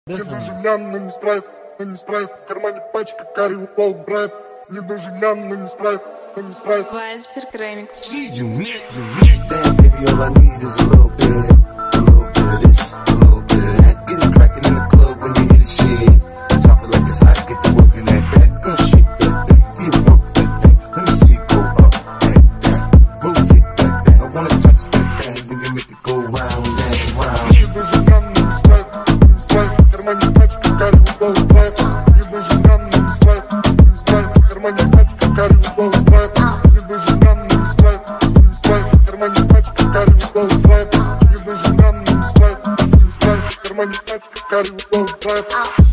Мне нужен лям, но не спрайт, в кармане пачка, карри упал брат. Мне нужен лям, но не спрайт, Вайсберг ремикс. Damn, baby, all I need is a little bit of this, a little bit of that. Get it crackin' in the club when you hear the shit. Drop it like it's hot, get to work in that back. Girl, shake that thing, you work that thing. Let me see it go up and down. Rotate that thing, I wanna touch that thing. We can make it go round and round. Мне нужен лям, но не спрайт, в кармане пачка, карри упал брат. Мне нужен лям, но не спрайт, в кармане пачка, карри упал брат. Мне нужен лям, но не спрайт, в кармане пачка, карри упал брат. Мне нужен лям, но не спрайт, в кармане пачка, карри упал брат.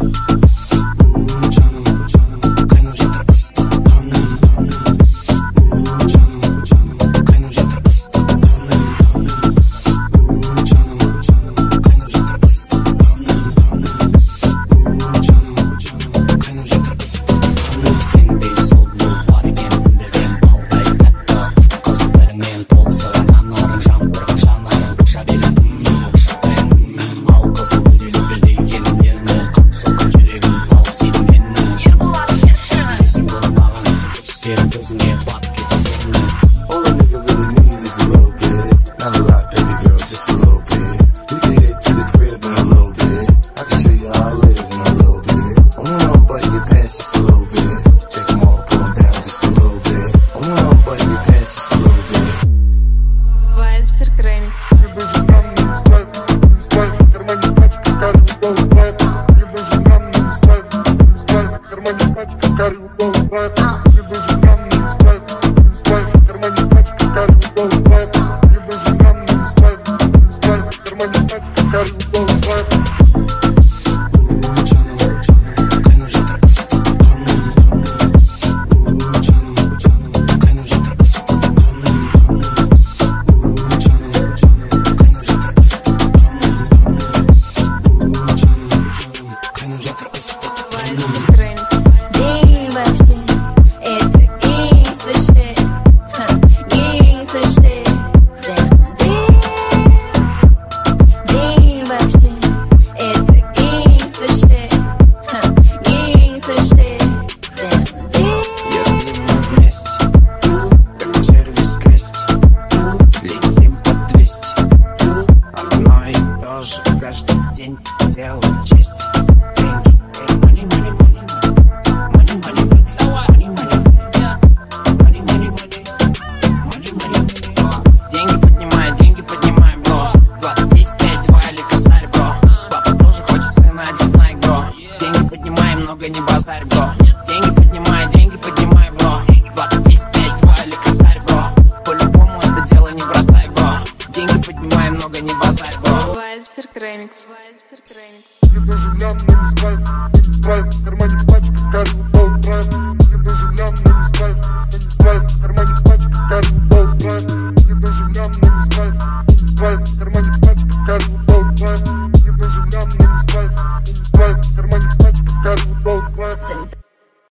All a nigga really need is a little bit. Not a lot, baby girl, just a little bit. We can head to the crib in a little bit. I can show you how I live in a little bit. I wanna unbutton your pants just a little bit. Take them all, pull them down just a little bit. I wanna unbutton your pants just a little bit. Вайсберг ремикс. Мне нужен лям, но не спрайт, в кармане пачка, карри упал брат. Мне нужен лям, но не спрайт, в кармане пачка, карри упал брат. Мне нужен лям, но не спрайт, в кармане пачка, карри упал брат. Мне нужен лям, но не спрайт, в кармане пачка, карри упал брат. Вайсберг ремикс. Девочки, это gangsta shit, gangsta shit. Девочки, это gangsta shit, gangsta shit. Если мы вместе, как червь скрести, летим по 200. Одно и то же каждый день делаю честь. Деньги, money, money, money, money, money, money, money, money, money, money. Деньги поднимай, бро. 25, твоя ли косарь, бро. Папа тоже хочет сына, один знай, бро. Деньги поднимай, много не базарь, бро. Деньги поднимай, бро. 25, твоя ли косарь, бро. По-любому это дело не бросай, бро. Деньги поднимай, много не базарь, бро. Вайсберг ремикс. Вайсберг ремикс. Мне нужен лям, но не спрайт, в кармане пачка, карри упал брат. Мне нужен лям, но не спрайт, в кармане пачка, карри упал брат. Мне нужен лям, но не спрайт, в